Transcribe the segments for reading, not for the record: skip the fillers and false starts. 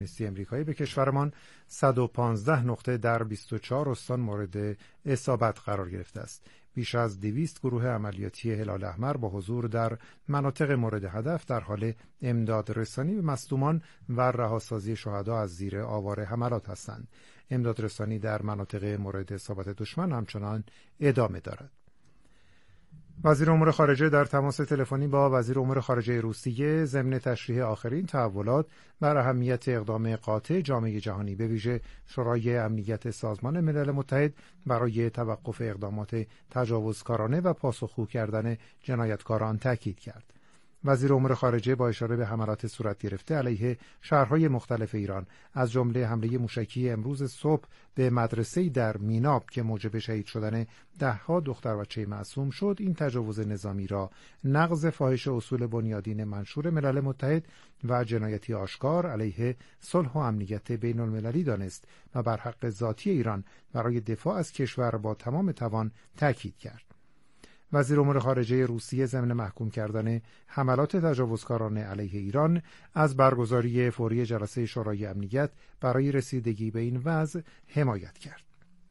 امریکایی به کشورمان 115 نقطه در 24 استان مورد اصابت قرار گرفته است. بیش از 200 گروه عملیاتی هلال احمر با حضور در مناطق مورد هدف در حال امداد رسانی به مصدومان و رهاسازی شهدا از زیر آوار حملات هستند. امداد رسانی در مناطق مورد اصابت دشمن همچنان ادامه دارد. وزیر امور خارجه در تماس تلفنی با وزیر امور خارجه روسیه ضمن تشریح آخرین تحولات بر اهمیت اقدام قاطع جامعه جهانی به ویژه شورای امنیت سازمان ملل متحد برای توقف اقدامات تجاوزکارانه و پاسخگو کردن جنایتکاران تاکید کرد. وزیر امور خارجه با اشاره به حملات صورت گرفته علیه شهرهای مختلف ایران از جمله حمله موشکی امروز صبح به مدرسه‌ای در میناب که موجب شهید شدن ده‌ها دختر بچه معصوم شد، این تجاوز نظامی را نقض فاحش اصول بنیادین منشور ملل متحد و جنایتی آشکار علیه صلح و امنیت بین المللی دانست و بر حق ذاتی ایران برای دفاع از کشور با تمام توان تاکید کرد. وزیر امور خارجه روسیه ضمن محکوم کردن حملات تجاوزکارانه علیه ایران از برگزاری فوری جلسه شورای امنیت برای رسیدگی به این وضع حمایت کرد.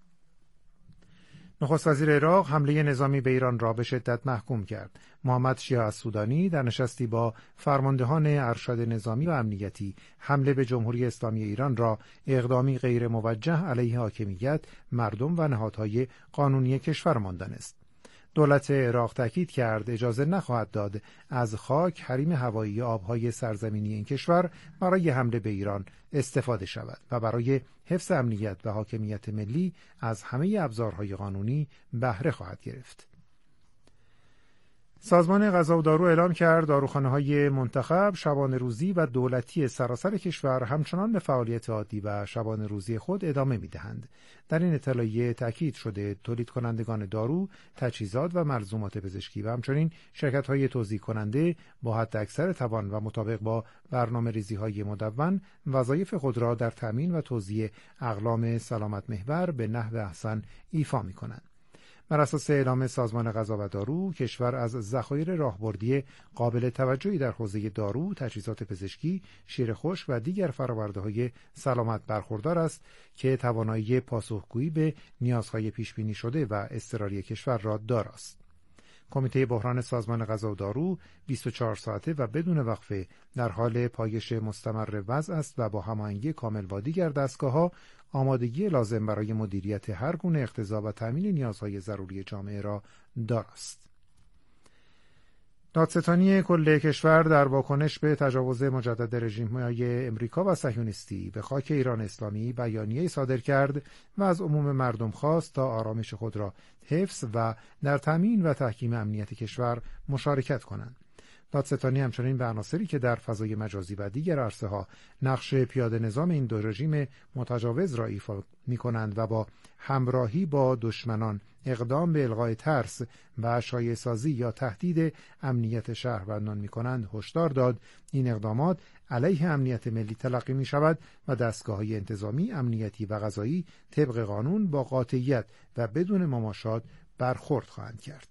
نخست وزیر عراق حمله نظامی به ایران را به شدت محکوم کرد. محمد شیع السودانی در نشستی با فرماندهان ارشد نظامی و امنیتی حمله به جمهوری اسلامی ایران را اقدامی غیر موجه علیه حاکمیت، مردم و نهادهای قانونی کشورمان دانست. دولت عراق تاکید کرد اجازه نخواهد داد از خاک، حریم هوایی، آبهای سرزمینی این کشور برای حمله به ایران استفاده شود و برای حفظ امنیت و حاکمیت ملی از همه ابزارهای قانونی بهره خواهد گرفت. سازمان غذا و دارو اعلام کرد داروخانه‌های منتخب، شبانه روزی و دولتی سراسر کشور همچنان به فعالیت عادی و شبانه روزی خود ادامه می‌دهند. در این اطلاعیه تاکید شده تولید کنندگان دارو، تجهیزات و ملزومات پزشکی و همچنین شرکت‌های توزیع کننده با حداکثر توان و مطابق با برنامه‌ریزی‌های مدون وظایف خود را در تامین و توزیع اقلام سلامت محور به نحو احسن ایفا می‌کنند. بر اساس اعلام سازمان غذا و دارو، کشور از ذخایر راهبردی قابل توجهی در حوزه دارو، تجهیزات پزشکی، شیر خشک و دیگر فرآورده‌های سلامت برخوردار است که توانایی پاسخگویی به نیازهای پیشبینی شده و اضطراری کشور را داراست. کمیته بحران سازمان غذا و دارو 24 ساعته و بدون وقفه در حال پایش مستمر وضع است و با هماهنگی کامل با دیگر دستگاه‌ها آمادگی لازم برای مدیریت هر گونه اقتضا و تامین نیازهای ضروری جامعه را دارست. دادستانی کل کشور در واکنش به تجاوز مجدد رژیم‌های امریکا و صهیونیستی به خاک ایران اسلامی بیانیه‌ای صادر کرد و از عموم مردم خواست تا آرامش خود را حفظ و در تامین و تحکیم امنیت کشور مشارکت کنند. دادستانی همچنین به عناصری که در فضای مجازی و دیگر عرصه‌ها نقش پیاده نظام این دو رژیم متجاوز را ایفا می‌کنند و با همراهی با دشمنان اقدام به الغای ترس و شایع‌سازی یا تهدید امنیت شهروندان می‌کنند هشدار داد این اقدامات علیه امنیت ملی تلقی می‌شود و دستگاه‌های انتظامی، امنیتی و قضایی طبق قانون با قاطعیت و بدون مماشات برخورد خواهند کرد.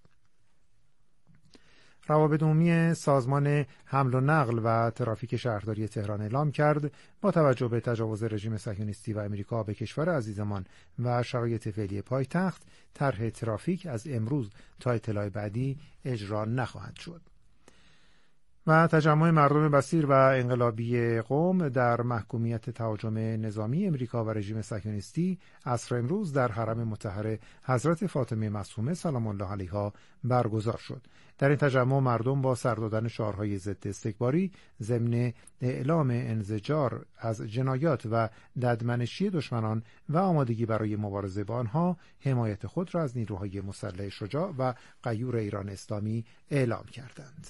روابط عمومی سازمان حمل و نقل و ترافیک شهرداری تهران اعلام کرد با توجه به تجاوز رژیم صهیونیستی و امریکا به کشور عزیزمان و شرایط فعلی پایتخت، طرح ترافیک از امروز تا اطلاع بعدی اجرا نخواهد شد. و تجمع مردم بصیر و انقلابی قم در محکومیت تهاجم نظامی امریکا و رژیم صهیونیستی عصر امروز در حرم مطهر حضرت فاطمه معصومه سلام الله علیها برگزار شد. در این تجمع مردم با سر دادن شعارهای ضد استکباری ضمن اعلام انزجار از جنایات و ددمنشی دشمنان و آمادگی برای مبارزه با آنها حمایت خود را از نیروهای مسلح شجاع و غیور ایران اسلامی اعلام کردند.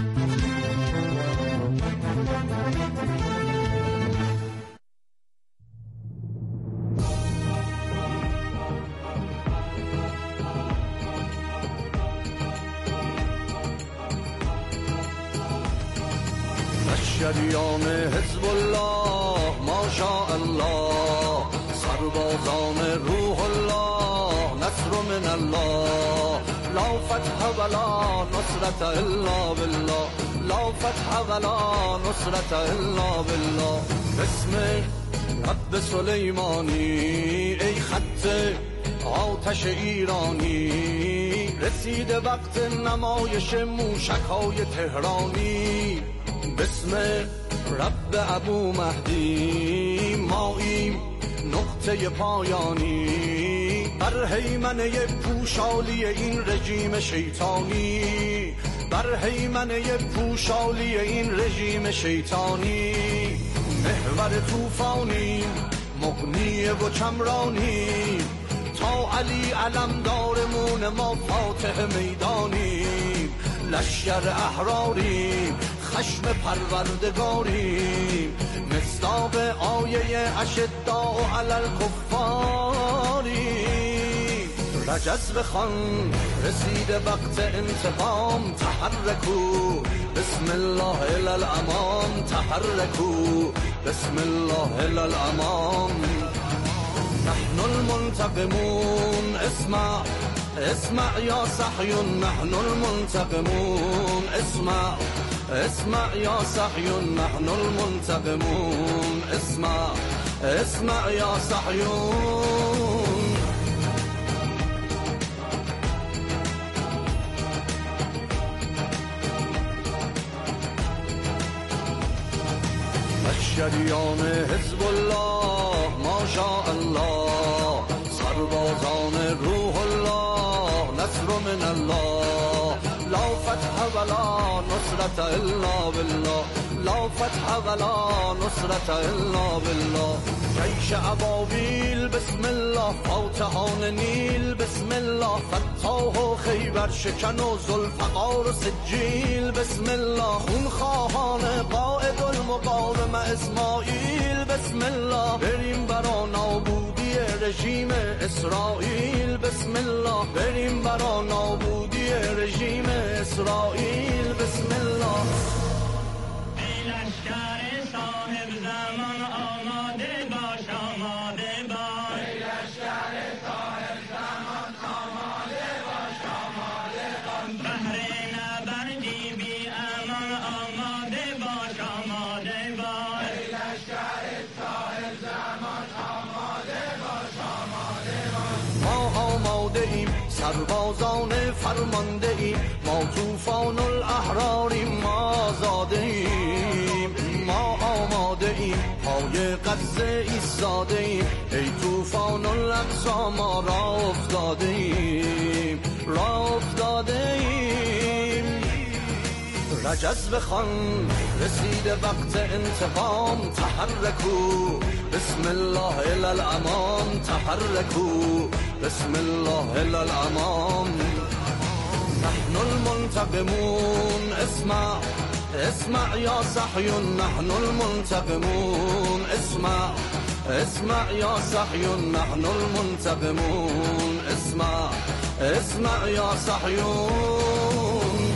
شریان حزب الله ماشاء الله، سربازان روح الله، نصر من الله، لا فتح ولا نصرت الا بالله، لا فتح ولا نصرت الا بالله. بسم رب سلیمانی ای خط آتش ایرانی، رسیده وقت نمایش موشک‌های تهرانی. بسم رب ابو مهدی ماییم نقطه پایانی، بر هیمنه پوشالی این رژیم شیطانی، بر هیمنه پوشالی این رژیم شیطانی. محور طوفانی مغنی و چمرانی، تا علی علمدارمون ما فاتح میدانی. لشکر احراری خشم پروردگاری، مصداق آیه اشداء علی الکفاری. رجز بخوان رسیده وقت انتقام، تحرکو بسم الله الی الامام، تحرکو بسم الله الی الامام. نحن المنتقمون اسمع اسمع یا صحیون، نحن المنتقمون اسمع اسمع یا صحیون، نحن المنتقمون اسمع اسمع یا صحیون. لشکریان حزب الله ماشاء الله، سربازان روح الله نصر من الله. لا فتح ولا نصرت الا بالله، لا فتح ولا نصرت الا بالله. جیش ابابیل بسم الله، فاتحان نیل بسم الله، فتاح و خیبر شکن و ذوالفقار و سجیل بسم الله. خونخواهان قائد المقاومه اسماعیل بسم الله، بریم برا نابودی رژیم اسرائیل بسم الله، بریم برا نابودی رژیم اسرائیل بسم الله. ای لشکر صاحب زمان آماده باش، آماده باش. ای لشکر صاحب زمان آماده باش، آماده باش. بهر نبردی بی امان آماده باش، آماده باش. ای لشکر صاحب زمان آماده باش، آماده باش. ما آماده ایم سربازان فرمانده ایم، ما طوفان الاحراریم، ما آزاده ایم. ما آماده ایم پای غزه ایستاده ایم، ای طوفان الاقصی ما را افتاده ایم، را افتاده ایم. رجز بخوان رسیده وقت انتقام، تحرکو بسم الله الی الامام، تحرکو بسم الله الی الامام. نحن المنتقمون اسمع اسمع یا صحیون، نحن المنتقمون اسمع اسمع یا صحیون، نحن المنتقمون اسمع اسمع یا صحیون.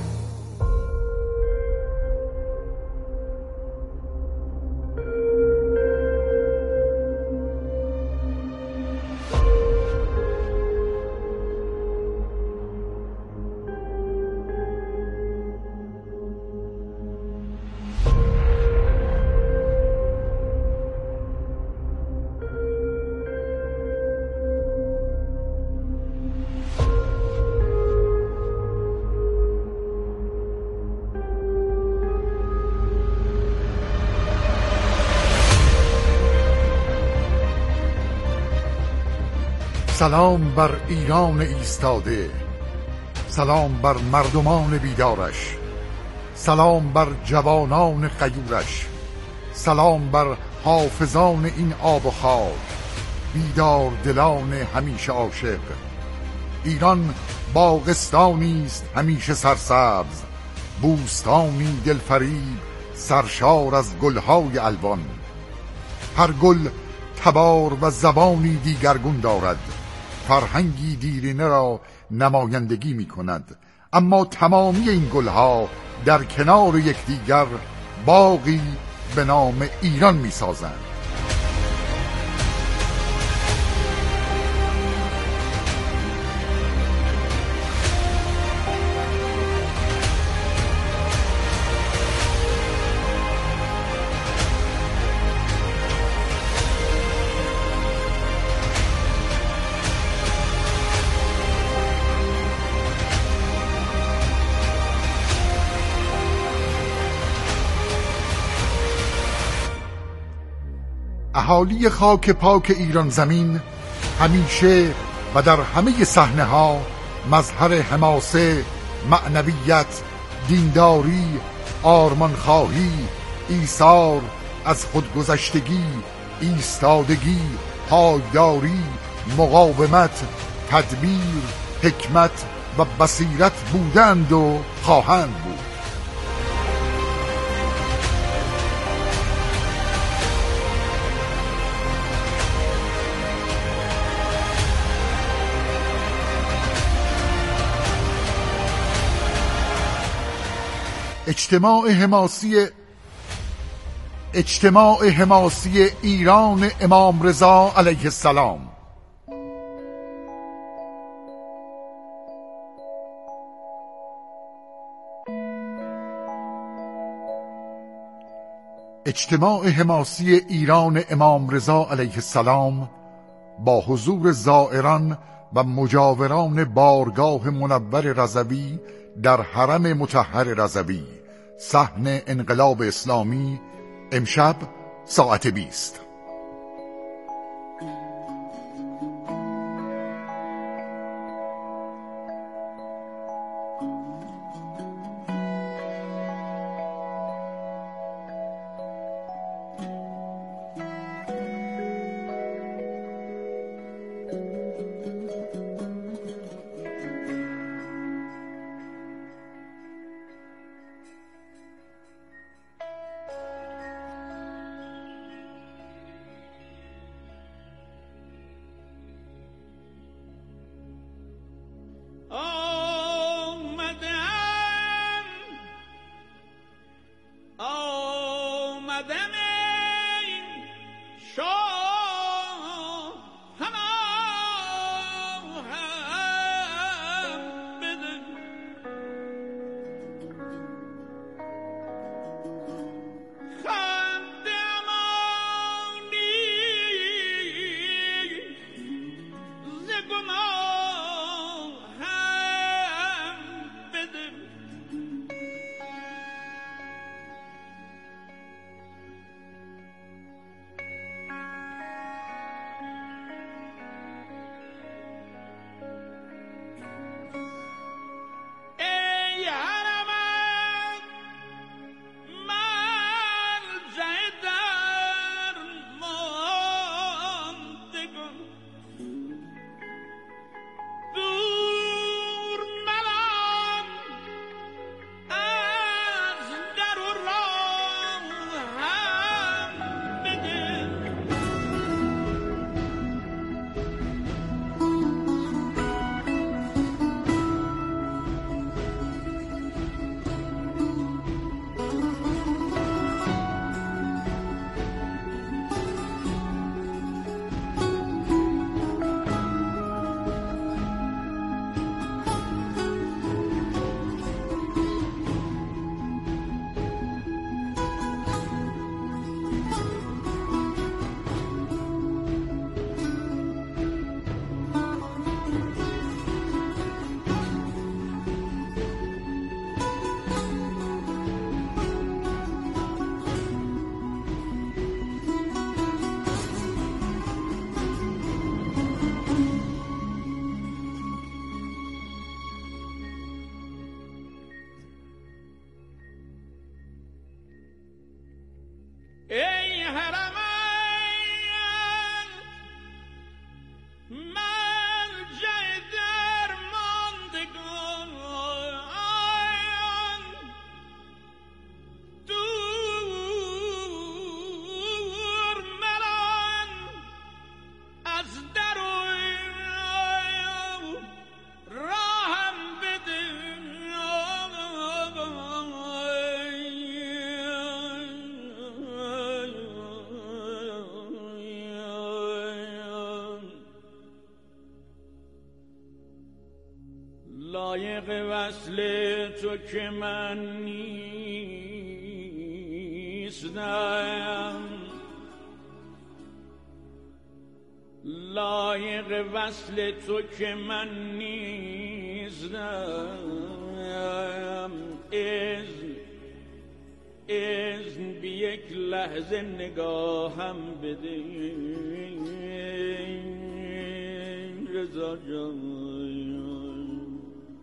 سلام بر ایران ایستاده، سلام بر مردمان بیدارش، سلام بر جوانان غیورش، سلام بر حافظان این آب و خاک، بیدار دلان همیشه عاشق. ایران باغستانی است همیشه سرسبز، بوستانی دلفریب سرشار از گلهای الوان. هر گل تبار و زبانی دیگرگون دارد، فرهنگی دیرینه را نمایندگی می کند، اما تمامی این گلها در کنار یکدیگر باغی به نام ایران می سازند. اهالی خاک پاک ایران زمین همیشه و در همه صحنه ها مظهر حماسه، معنویت، دینداری، آرمانخواهی، ایثار از خودگذشتگی، ایستادگی، پایداری، مقاومت، تدبیر، حکمت و بصیرت بودند و خواهند بود. اجتماع حماسی ایران امام رضا علیه السلام. اجتماع حماسی ایران امام رضا علیه السلام با حضور زائران و مجاوران بارگاه منور رضوی در حرم مطهر رضوی، صحن انقلاب اسلامی، امشب ساعت 20. لایق وصل تو که من نیستم، لایق وصل تو که من نیستم، اذن بی یک لحظه نگاهم بده رضا جان.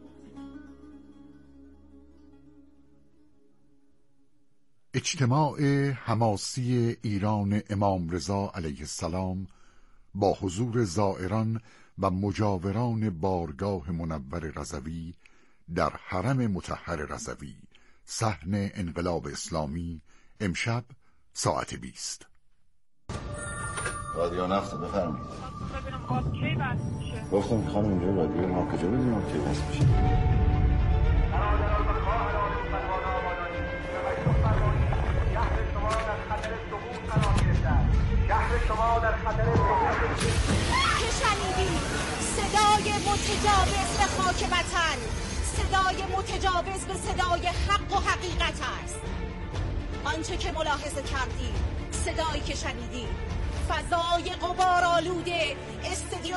اجتماع حماسی ایران امام رضا علیه السلام با حضور زائران و مجاوران بارگاه منور رضوی در حرم مطهر رضوی صحن انقلاب اسلامی امشب ساعت 20. رادیو نفت بفرمایید. خب کی بس میشه؟ گفتم خانم اینجا رادیو ما کجا بدیم کی بس میشه؟ شهر شما در خطر سقوط که شنیدی صدای متجاوز به خاک وطن، صدای متجاوز به صدای حق و حقیقت است. آنچه که ملاحظه کردی، صدایی که شنیدی، فضای غبارآلوده استادیوم.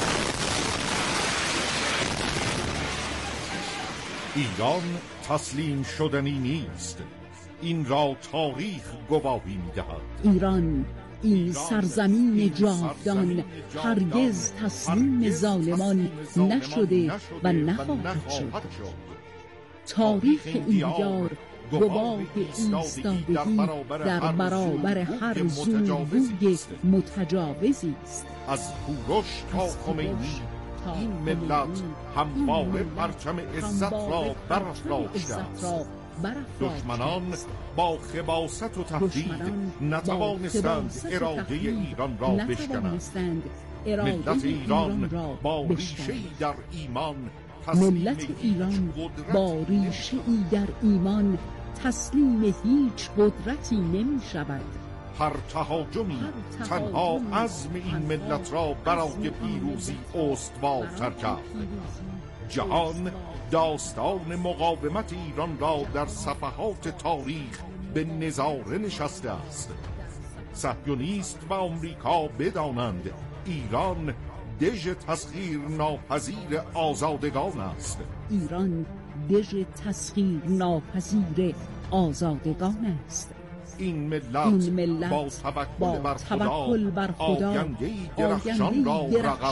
ایران تسلیم شدنی نیست، این را تاریخ گواهی می‌دهد. ایران این سرزمین جاودان هرگز تسلیم ظالمان نشده و نخواهد شد. تاریخ این دیار گواه ایستادگی در برابر هر زورگوی متجاوزی است. از کوروش تا خمینی این ملت همواره پرچم عزت را برافراشته است. دشمنان با خباثت و تهدید نتوانستند اراده ایران را بشکنند. ملت ایران با ریشه‌ای در ایمان در ایمان تسلیم هیچ قدرتی نمی شود. هر تهاجمی تنها عزم این ملت را برای پیروزی استوارتر کرد. جهان داستان مقاومت ایران را در صفحات تاریخ به نظاره نشسته است. صهیونیست و آمریکا بدانند ایران دژ تسخیر ناپذیر آزادگان است. ایران دژ تسخیر ناپذیر آزادگان است. این ملت با توکل بر خدا آینده‌ای درخشان را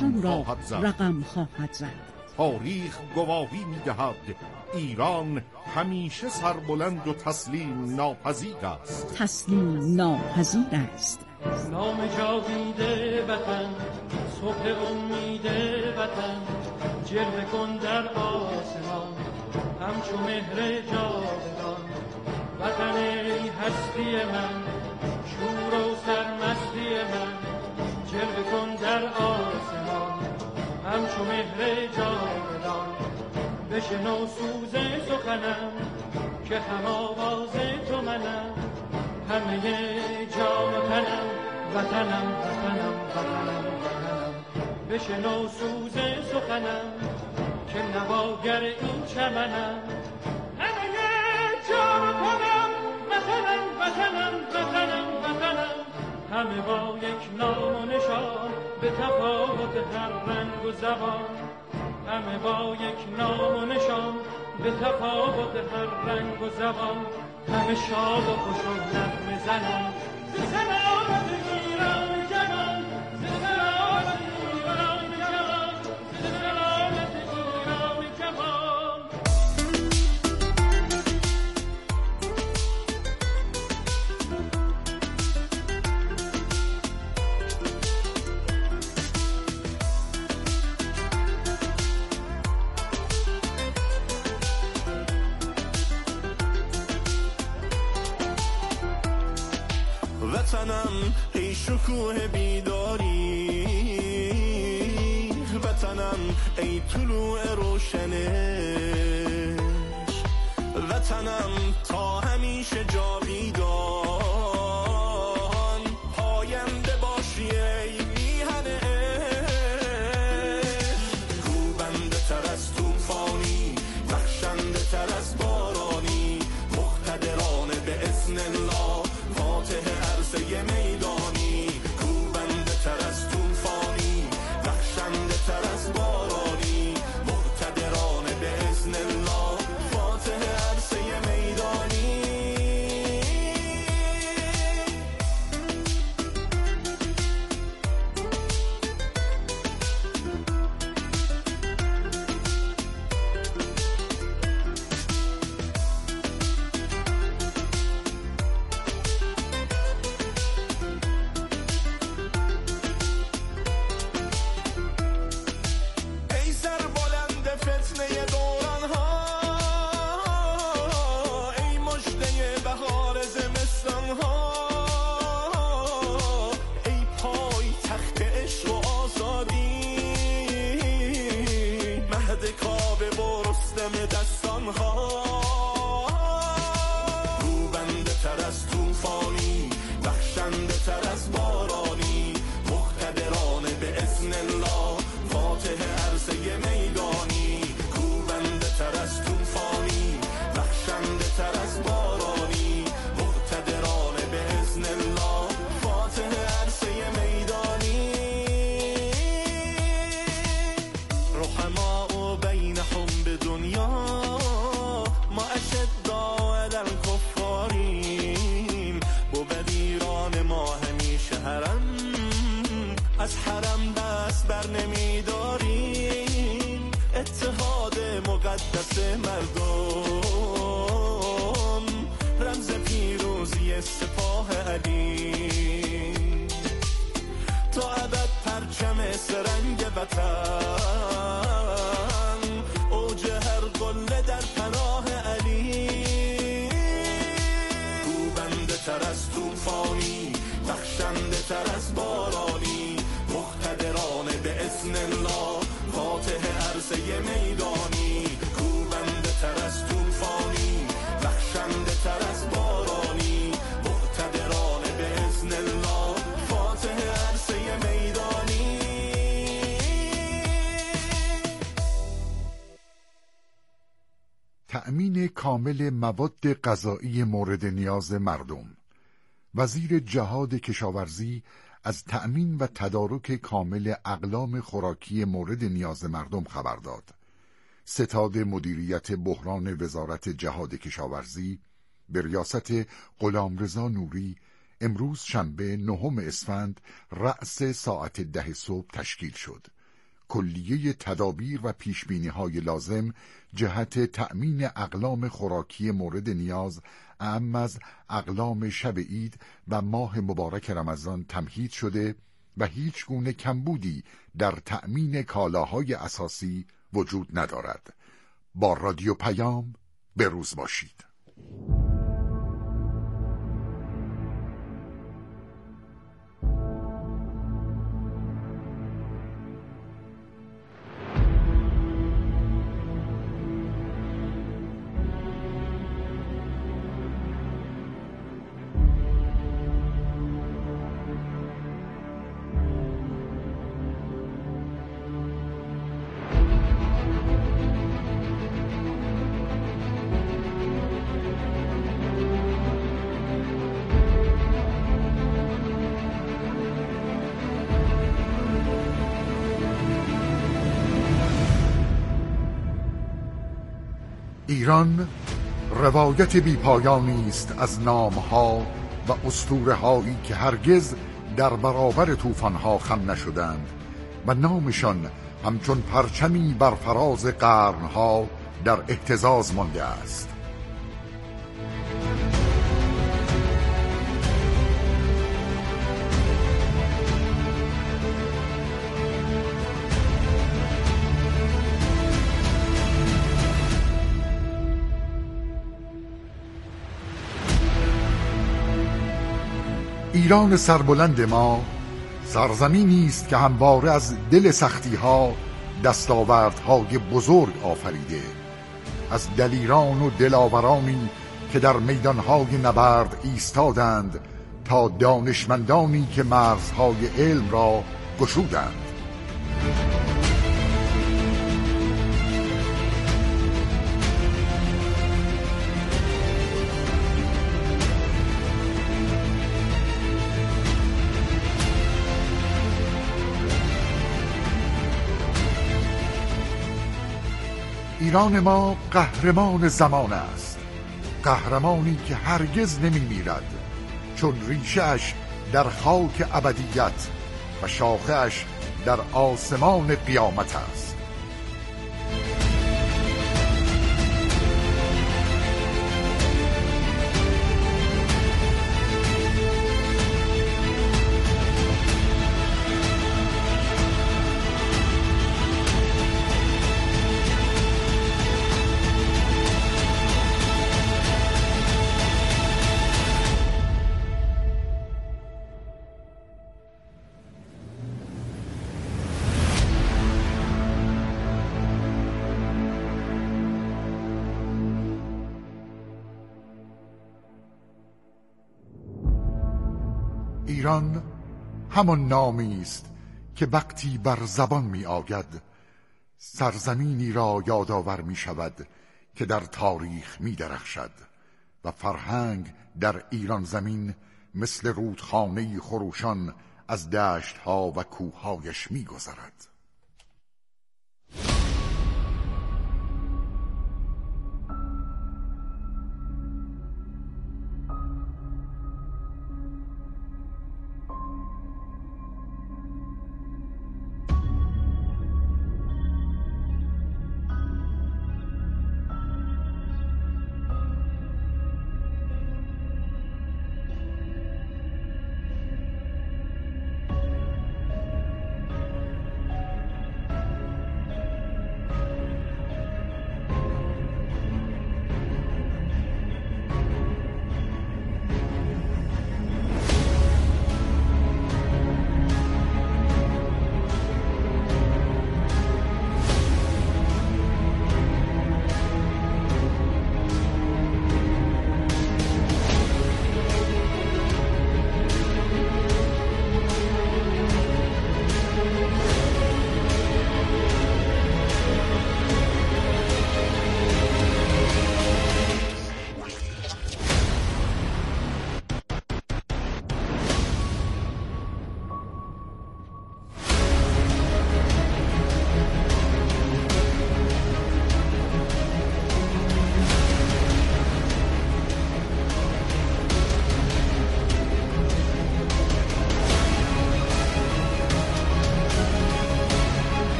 رقم خواهد زد. تاریخ گواهی می‌دهد ایران همیشه سربلند و تسلیم ناپذیر است. تسلیم ناپذیر است. نام جاویده وطن، صبح امید وطن، جلوه کن در آسمان همچو مهر جاودان. وطن ای هستی من، شور و سرمستی من، جلوه کن در آسمان همچو مهر جاودان. بشنو سوز سخنم که هم آواز تو منم، همه جان و تنم وطنم وطنم وطنم وطنم. بشنو سوز سخنم که نواگر این چمنم، همه جان و تنم وطنم وطنم وطنم وطنم. همه با یک نام و نشان به تفاوت هر رنگ و زبان، همه با یک نام و نشان به تفاوت هر رنگ و زبان. همه شاد و خوش و نغمه زنان ز سلامت ایران جهان، ز سلامت ایران جهان، ز سلامت ایران جهان. وطنم ای شکوه بیداری، وطنم ای طلوع روشنش، وطنم تا همیشه جاویدان پاینده باشی ای میهن عشق. کوبنده تر از طوفانی، بخشنده تر از بارانی، مقتدرانه به اذن الله فاتح عرصه میدانی. کوبنده تر از طوفانی، بخشنده تر از بارانی، مقتدرانه به اذن الله فاتح عرصه میدانی. از حرم دست بر نمیداریم، اتحاد مقدس مردم رمز پیروزی سپاه علی. تا ابد پرچم سرنگ وطن، اوج هر قله در پناه علی. کوبنده تر از طوفانی، بخشنده تر از بارانی، مقتدرانه به اذن الله، فاتح عرصه میدانی. کوبنده تر از طوفانی، بخشنده تر از بارانی، مقتدرانه به اذن الله، فاتح عرصه میدانی. تأمین کامل مواد غذایی مورد نیاز مردم. وزیر جهاد کشاورزی از تأمین و تدارک کامل اقلام خوراکی مورد نیاز مردم خبر داد. ستاد مدیریت بحران وزارت جهاد کشاورزی به ریاست غلامرضا نوری امروز شنبه 9 اسفند رأس ساعت 10 صبح تشکیل شد. کلیه تدابیر و پیشبینی‌های لازم جهت تأمین اقلام خوراکی مورد نیاز اعم از اقلام شب عید و ماه مبارک رمضان تمهید شده و هیچ گونه کمبودی در تأمین کالاهای اساسی وجود ندارد. با رادیو پیام به روز باشید. ایران روایت بی‌پایانی است از نام‌ها و اسطوره‌هایی که هرگز در برابر طوفان‌ها خم نشدند و نامشان همچون پرچمی بر فراز قرن‌ها در اهتزاز مانده است. ایران سربلند ما سرزمینی است که همواره از دل سختی‌ها دستاوردهای بزرگ آفریده، از دلیران و دلاورانی که در میدانهای نبرد ایستادند تا دانشمندانی که مرزهای علم را گشودند. ایران ما قهرمان زمان است، قهرمانی که هرگز نمی میرد، چون ریشه‌اش در خاک ابدیت و شاخه‌اش در آسمان قیامت است. ایران همان نامی است که وقتی بر زبان می آید سرزمینی را یادآور می شود که در تاریخ می درخشد و فرهنگ در ایران زمین مثل رودخانه خروشان از دشت‌ها و کوه‌هایش می گذرد.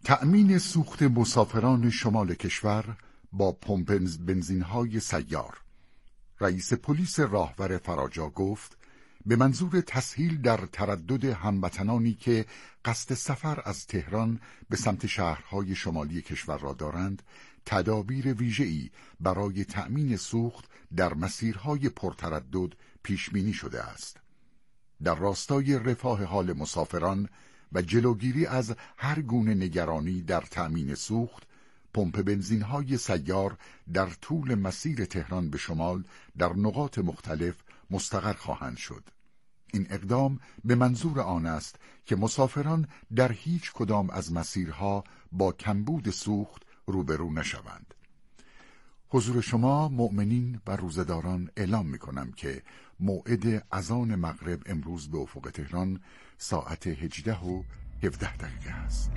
تأمین سوخت مسافران شمال کشور با پمپ بنزین‌های سیار. رئیس پلیس راهور فراجا گفت به منظور تسهیل در تردد هموطنانی که قصد سفر از تهران به سمت شهرهای شمالی کشور را دارند، تدابیر ویژه‌ای برای تأمین سوخت در مسیرهای پرتردد پیش‌بینی شده است. در راستای رفاه حال مسافران و جلوگیری از هر گونه نگرانی در تأمین سوخت، پمپ بنزین‌های سیار در طول مسیر تهران به شمال در نقاط مختلف مستقر خواهند شد. این اقدام به منظور آن است که مسافران در هیچ کدام از مسیرها با کمبود سوخت روبرو نشوند. حضور شما مؤمنین و روزداران اعلام می‌کنم که موعد اذان مغرب امروز به افق تهران ساعت 18:17 است.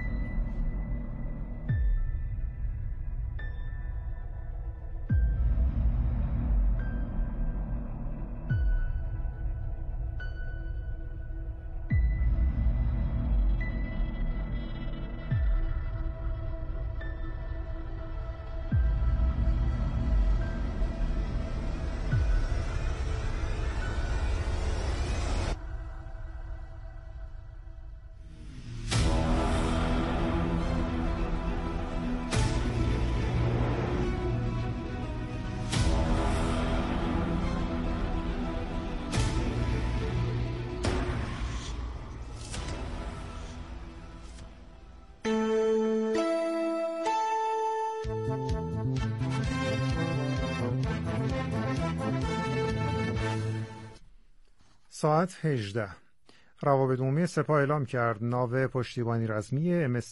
ساعت 18. روابط عمومی سپاه اعلام کرد ناو پشتیبانی رزمی MS